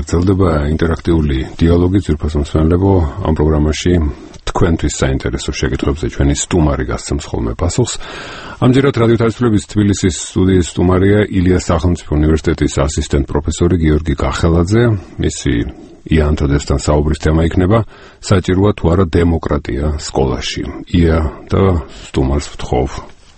გრძელდება ინტერაქტიული დიალოგი ძვირფას მსმენელებო ამ პროგრამაში თქვენთვის საინტერესო შეკითხვებზე ჩვენი სტუმარი გასცემს ხოლმე პასუხს. ამჯერად რადიო თავისუფლების თბილისის სტუდიის სტუმარია ილიას სახელმწიფო უნივერსიტეტის ასისტენტ პროფესორი გიორგი კახელაძე. მისი იანთა დებთან საუბრის თემა იქნება საჭიროა თუ არა დემოკრატია სკოლაში. ია და სტუმარს ვთხოვ.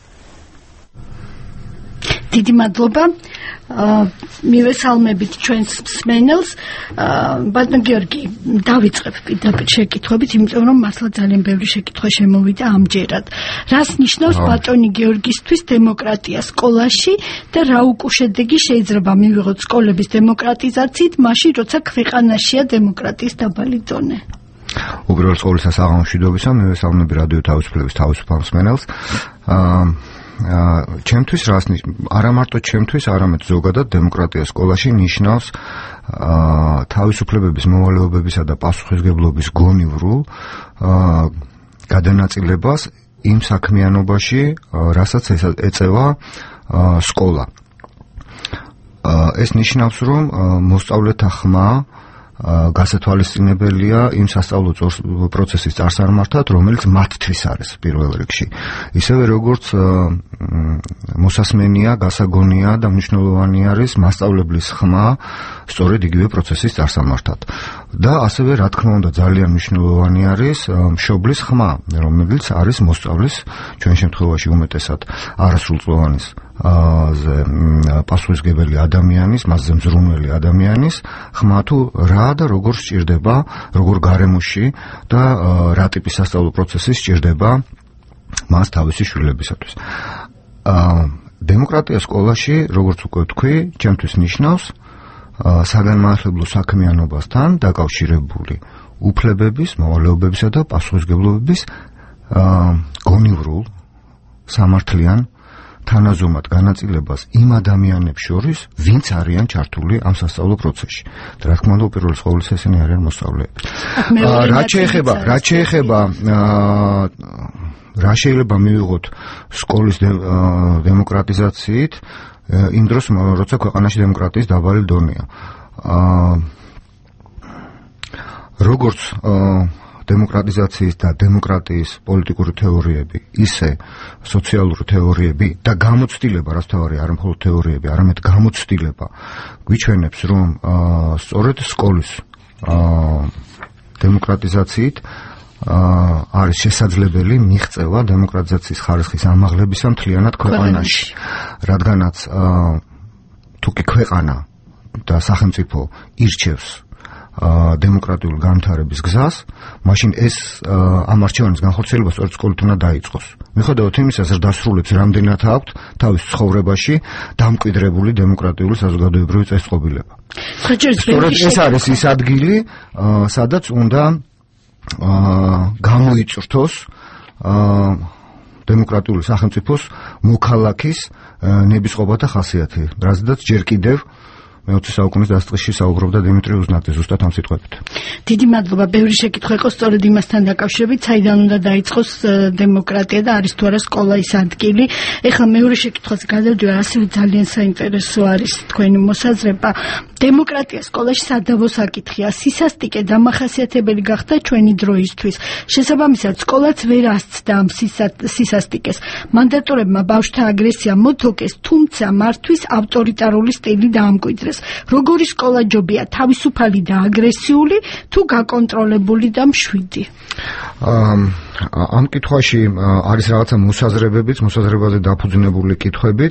დიდი მადლობა. მივესალმებით ჩვენს მსმენელს. ბატონ გიორგი, დავიწყებ პირდაპირ შეკითხვებით, იმიტომ რომ მართლა ძალიან ბევრი შეკითხვა შემოვიდა ამჯერად. რას ნიშნავს ბატონი გიორგისთვის დემოკრატია სკოლაში და რა უკუშედეგი შეიძლება მივიღოთ სკოლების დემოკრატიზაციით, მაშინ როცა ქვეყანაშია დემოკრატიის დაბალი ზონე? უბრალოდ სკოლისა საღამოშვიდობისა, მივესალმები რადიო თავისუფლების თავისუფალ მსმენელს. ჩემთვის არა მარტო ჩემთვის, არამედ ზოგადად დემოკრატია სკოლაში ნიშნავს თავისუფლებების, მოვალეობებისა და პასუხისმგებლობის გონივრულ გადანაწილებას იმ საქმიანობაში, რასაც ეწევა სკოლა. ეს ნიშნავს, რომ მოსწავლეთა ხმა გასათვალისწინებელია იმ სასწავლო პროცესის წარსარმართად, რომელიც მათთვის არის პირველ რიგში. ისევე როგორც მოსასმენია, გასაგონია და მნიშვნელოვანი არის მასწავლებლის ხმა სწორედ იგივე პროცესის წარსამართად. და ასევე, რა თქმა უნდა, ძალიან მნიშვნელოვანი არის მშობლის ხმა, რომელიც არის მოსწავლის, ჩვენ შემთხვევაში უმეტესად არასრულწლოვანის პასუხისმგებელი ადამიანის, მასზე მზრუნველი ადამიანის ხმა თუ რა და როგორ სჭირდება, როგორ გარემოში და რა ტიპის სასწავლო პროცესი სჭირდება მას თავისი შვილებისათვის. დემოკრატია სკოლაში, როგორც უკვე ვთქვი, ჩემთვის ნიშნავს საგანმანათლებლო საქმიანობასთან დაკავშირებული უფლებების, მოვალეობებისა და პასუხისმგებლობების გონივრულ, სამართლიან თანაზომად განაწილებას იმ ადამიანებს შორის, ვინც არიან ჩართული ამ სასწავლო პროცესში. რა თქმა უნდა, უპირველეს ყოვლისა ესენი არიან მოსწავლეები. რა შეიძლება მივიღოთ სკოლის დემოკრატიზაციით იმ დროს, როცა ქვეყანაში დემოკრატიის დაბალი დონეა. როგორც დემოკრატიზაციის და დემოკრატიის პოლიტიკური თეორიები, ისე სოციალური თეორიები და გამოცდილება, რაც თავარი არა მხოლოდ თეორიები, არამედ გამოცდილება გვიჩვენებს, რომ სწორედ სკოლის დემოკრატიზაციით არის შესაძლებელი მიღწევა დემოკრატიზაციის ხარისხის ამაღლებისა მთლიანად ქვეყანაში, რადგანაც თუ კი ქვეყანა და სახელმწიფო ირჩევს დემოკრატიული განვითარების გზას, მაშინ ეს ამ არჩევანის განხორციელება სწორედ სკოლით უნდა დაიწყოს. მიუხედავად იმისა, რომ დასრულებს რამდენად აქვთ თავის ცხოვრებაში დამკვიდრებული დემოკრატიული საზოგადოებრივი წესწყობილება. სწორედ ეს არის ის ადგილი, სადაც უნდა გამოიწრთოს დემოკრატიული სახელმწიფოს მოქალაქის ნებისყოფათა ხასიათი, რაზედაც ჯერ კიდევ მე-20 საუკუნის დასაწყისში საუბრობდა დიმიტრი უზნაძე ზუსტად ამ სიტყვებით. დიდი მადლობა. ბევრი შეკითხვა იყო სწორედ იმასთან დაკავშირებით, საიდან უნდა დაიწყოს დემოკრატია და არის თუ არა სკოლა ის ადგილი. ეხლა მეორე შეკითხვაზე გადავდივარ, ასევე ძალიან საინტერესო არის თქვენი მოსაზრება. დემოკრატია სკოლაში სადავო საკითხია. სისასტიკე დამახასიათებელი გახდა ჩვენი დროისთვის. შესაბამისად, სკოლაც ვერ ასცდა ამ სისასტიკეს. მანდატურებმა ბავშვთა აგრესია მოთოკეს, თუმცა მართვის ავტორიტარული სტილი დაამკვიდრეს. როგორი სკოლა ჯობია, თავისუფალი და აგრესიული, თუ გაკონტროლებული და მშვიდი? ამ კითხვაში არის რაღაცა მოსაზრებაზე დაფუძნებული კითხვებიც.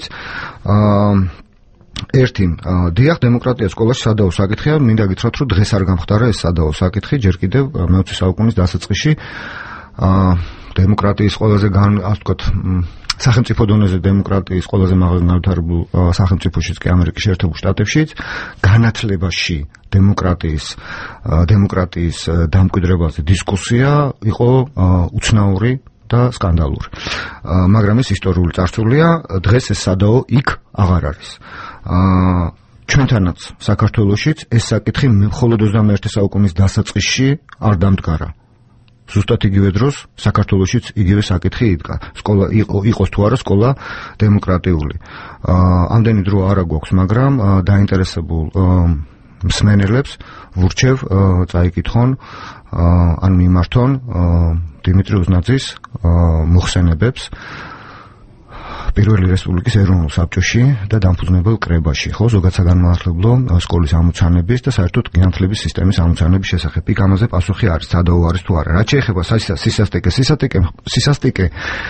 ერთი, დიახ, დემოკრატია სკოლაში სადავო საკითხია, მინდა გითხრათ, რომ დღეს არ გამხდარა ეს სადავო საკითხი, ჯერ კიდევ მე-20 საუკუნის დასაწყისში დემოკრატიის ყველაზე ასე ვთქვათ, სახელმწიფო დონეზე დემოკრატიის ყველაზე მაღალ განვითარებულ სახელმწიფოშიც კი ამერიკის შეერთებულ შტატებშიც განათლებაში დემოკრატიის დამკვიდრებაზე დისკუსია იყო უცნაური და სკანდალური. მაგრამ ეს ისტორიული წარსულია, დღეს ეს სადავო იქ აღარ არის. ჩვენთანაც საქართველოშიც ეს საკითხი მხოლოდ 21 საუკუნის დასაწყისში არ დამდგარა. ზუსტად იგივე დროს საქართველოშიც იგივე საკითხი იდგა. სკოლა იყოს თუ არა სკოლა დემოკრატიული. ამდენი დრო არა გვაქვს, მაგრამ დაინტერესებულ მსმენელებს ვურჩევ წაიკითხონ ან მიმართონ დიმიტრი უზნაძის მოხსენებებს პირველი რესპუბლიკის ეროვნულ საბჭოში და დამფუძნებელ კრებაში, ხო, ზოგად საგანმანათლებლო სკოლის ამოცანების და საერთოდ განათლების სისტემის ამოცანების შესახებ. იქ ამაზე პასუხი არის, სადაო არის თუ არა. რაც შეეხება სისასტიკე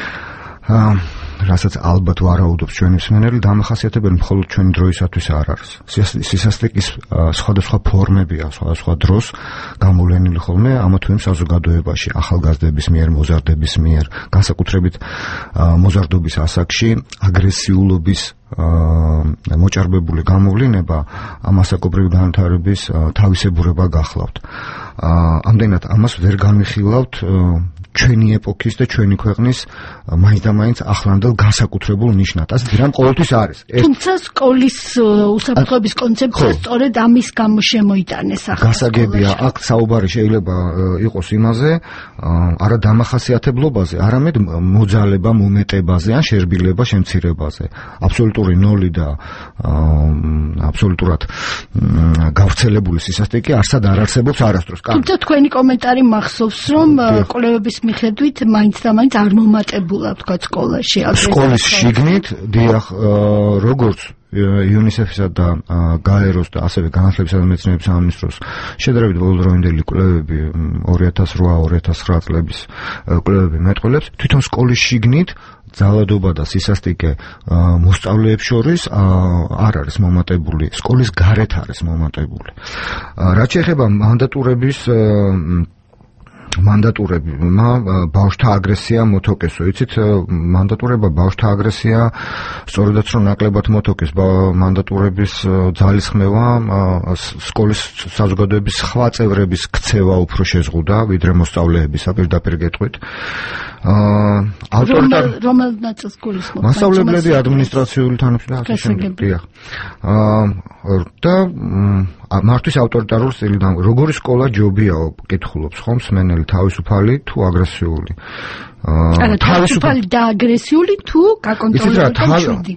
რასაც ალბათ ვარაუდობს ჩვენი მსმენელი, დამახასიათებელი მხოლოდ ჩვენი დროისათვის არ არის. სისასტიკის სხვადასხვა ფორმებია, სხვადასხვა დროს გამოვლენილი ხოლმე ამა თუ იმ საზოგადოებაში, ახალგაზრდების მიერ, მოზარდების მიერ, განსაკუთრებით მოზარდობის ასაკში, აგრესიულობის მოჭარბებული გამოვლინება ამასაკობრივი განვითარების თავისებურება გახლავთ. ამდენად ამას ვერ განვიხილავთ ჩვენი ეპოქის და ჩვენი ქვეყნის მაინც და მაინც ახლანდელ განსაკუთრებულ ნიშნად. ასე რამ ყოველთვის არის. თუმცა სკოლის უსაფრთხოების კონცეფცია სწორედ ამის გამო შემოიტანეს ახლა. გასაგებია, აქ საუბარი შეიძლება იყოს იმაზე, არა დამახასიათებლობაზე, არამედ მოძალება, მომეტებაზე ან შერბილება, შემცირებაზე. აბსოლუტური ნოლი და აბსოლუტურად გავრცელებული სისასტიკე არსად არ არსებობს არასდროს. თუმცა თქვენი კომენტარი მახსოვს, რომ კვლევების მიხედვით მაინც და მაინც არ მომატებულა თქვა სკოლაში. სკოლის შიგნით, დიახ, როგორც UNICEF-ისა და გაეროს და ასევე განათლებისა და მეცნიერების სამინისტროს შედარებით ბოლოდროინდელი კვლევები 2008-2009 წლების კვლევები მეტყველებს, თვითონ სკოლის შიგნით ძალადობა და სისასტიკე მოსწავლეებს შორის არ არის მომატებული, სკოლის გარეთ არის მომატებული. რაც შეეხება მანდატურებმა ბავშვთა აგრესია მოთოკესო. იცით, მანდატურება ბავშვთა აგრესია სწორედაც რომ ნაკლებად მოთოკეს მანდატურების ძალისხმევა სკოლის საზოგადოების სხვა წევრების ქცევა უფრო შეზღუდა ვიდრე მოსწავლეებისა, პირდაპირ გეტყვით. რომელ ნაწილს გულისხმობთ? მასწავლებლები, ადმინისტრაციული თანამშრომლები და ასე შემდეგ. დიახ. და მართვის ავტორიტარულ სტილიდან როგორი სკოლა ჯობიაო, კითხულობს ხომ მსმენელი, თავისუფალი თუ აგრესიული? თავისუფალი და აგრესიული თუ გაკონტროლებული და მშვიდი?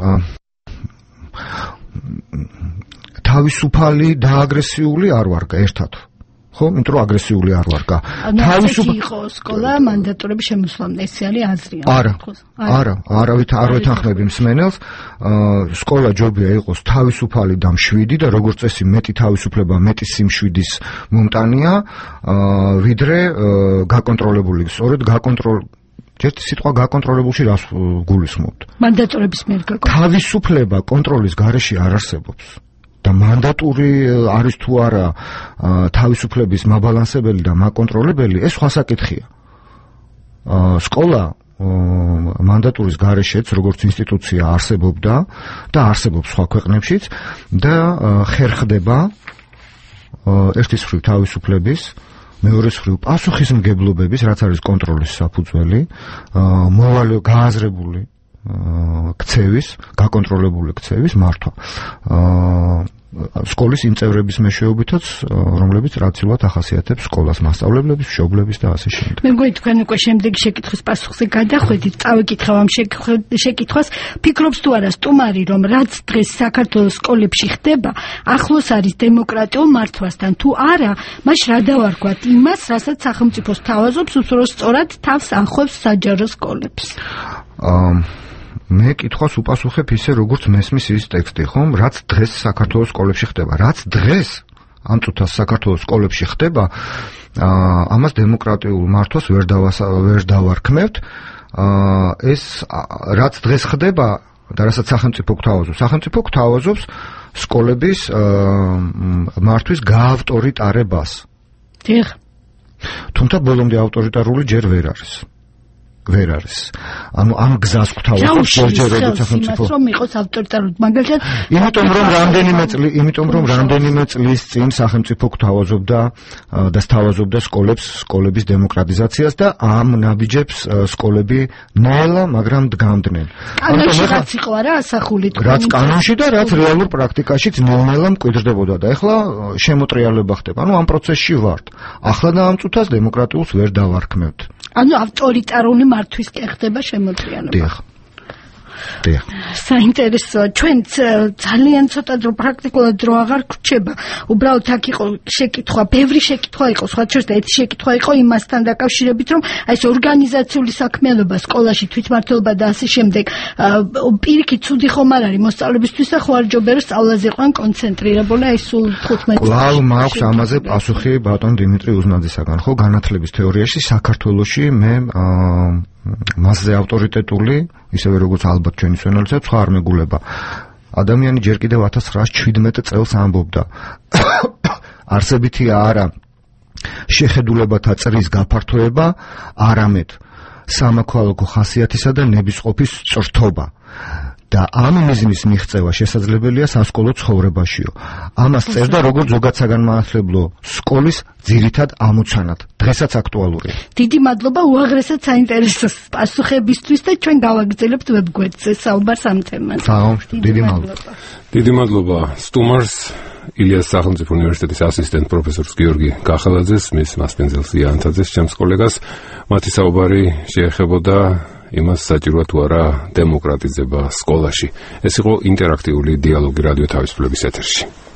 თავისუფალი და აგრესიული არ ვარ ერთად. ხო, იმიტომ რომ აგრესიული არ ვარ. თავისუფალი იყო სკოლა მანდატურების შემოსვლამდე, ეს არის აზრი. არა ვეთანხმები მსმენელს. სკოლა ჯობია იყოს თავისუფალი და მშვიდი და როგორც წესი მეტი თავისუფლება, მეტი სიმშვიდის მომტანია, ვიდრე გაკონტროლებული. სწორედ ერთი სიტყვა გაკონტროლებულში რას გულისხმობთ? მანდატურების მიერ გაკონტროლებული. თავისუფლება კონტროლის გარეშე არ არსებობს. და მანდატური არის თუ არა თავისუფლების მაბალანსებელი და მაკონტროლებელი, ეს სხვა საკითხია. სკოლა მანდატურის გარეშეც როგორც ინსტიტუცია არსებობდა და არსებობს სხვა ქვეყნებშიც და ხერხდება ერთის მხრივ თავისუფლების, მეორეს მხრივ პასუხისმგებლობების, რაც არის კონტროლის საფუძველი, მოვალე გააზრებული ქცევის, გაკონტროლებული ქცევის მართვა. სკოლის იმ წევრების მეშვეობითაც, რომლებიც რაცილად ახასიათებს სკოლას, მასწავლებლების, მშობლების და ასე შემდეგ. მე მგონი თქვენ უკვე შემდეგი შეკითხვის პასუხზე გადახვედით, წავიკითხავ ამ შეკითხვას. ფიქრობს თუ არა სტუმარი, რომ რაც დღეს საქართველოს სკოლებში ხდება, ახლოს არის დემოკრატიულ მართვასთან, თუ არა, მას რა დავარქვათ იმას, რასაც სახელმწიფო სთავაზობს, უსწორად თავს ახობს საჯარო სკოლებს? მე კითხვას უპასუხებ ისე, როგორც მესმის ის ტექსტი, ხომ? რაც დღეს საქართველოს სკოლებში ხდება. რაც დღეს ამ წუთას საქართველოს სკოლებში ხდება, ამას დემოკრატიულ მართვას ვერ დავარქმევთ. ეს რაც დღეს ხდება და რასაც სახელმწიფო გვთავაზობს სკოლების მართვის გაავტორიტარებას. დიახ. თუმცა ბოლომდე ავტორიტარული ჯერ ვერ არის. ანუ ამ გზას გვთავაზობს ორჯერ სახელმწიფო. რომ იყოს ავტორიტარული, მაგალითად, იმიტომ რომ რამდენიმე წლის წინ სახელმწიფო გვთავაზობდა და სთავაზობდა სკოლების დემოკრატიზაციას და ამ ნაბიჯებს სკოლები ნელა, მაგრამ დგამდნენ. კანონში რაც იყო არა ასახული თქვენ. რაც კანონში და რაც რეალურ პრაქტიკაშიც ნელა მკვიდრდებოდა და ეხლა შემოტრიალება ხდება. ანუ ამ პროცესში ვართ. ახლა და ამ წუთას დემოკრატიულს ვერ დავარქმევთ. ანუ ავტორიტარული მართვის კი ხდება შემოტრიალება. დიახ. საინტერესოა. ჩვენც ძალიან ცოტა დრო პრაქტიკულად დრო აღარ გვრჩება. უბრალოდ აქ იყო შეკითხვა, ბევრი შეკითხვა იყო, სხვა შორის და ერთი შეკითხვა იყო იმასთან დაკავშირებით, რომ აი ეს ორგანიზაციული საქმიანობა სკოლაში, თვითმმართველობა და ასე შემდეგ, პირიქით ცუდი ხომ არ არის მოსწავლებისთვის და ხო არ ჯობია რომ სწავლაზე იყვნენ კონცენტრირებული, აი სულ 15 კვლავ მაქვს ამაზე პასუხი ბატონ დიმიტრი უზნაძისაგან, ხო, განათლების თეორიაში საქართველოში მე მასზე ავტორიტეტული, ისევე როგორც ალბათ ჩვენი სვენელიცებს, სხვა არ მეგულება. ადამიანი ჯერ კიდევ 1917 წელს ამბობდა. არსებითია არა შეხედულებათა წრის გაფართოება, არამედ სამოქალაქო ხასიათისა და ნებისყოფის წრთობა. და ამ მიზნის მიღწევა შესაძლებელია სასკოლო ცხოვრებაშიო. ამას წერდა როგორც ზოგადსაგანმანათლებლო სკოლის ძირითად ამოცანად. დღესაც აქტუალურია. დიდი მადლობა უაღრესად საინტერესო პასუხებისთვის და ჩვენ გავაგრძელებთ ვებგვერდზე საუბარს ამ თემაზე. დიდი მადლობა. დიდი მადლობა სტუმარს ილიას სახელმწიფო უნივერსიტეტის ასისტენტ პროფესორს გიორგი კახელაძეს, მის მასპინძელს იანთაძეს, ჩემს კოლეგას. მათი საუბარი შეეხებოდა იმას საჭიროა თუ არა დემოკრატიზება სკოლაში. ეს იყო ინტერაქტიული დიალოგი რადიო თავისუფლების ეთერში.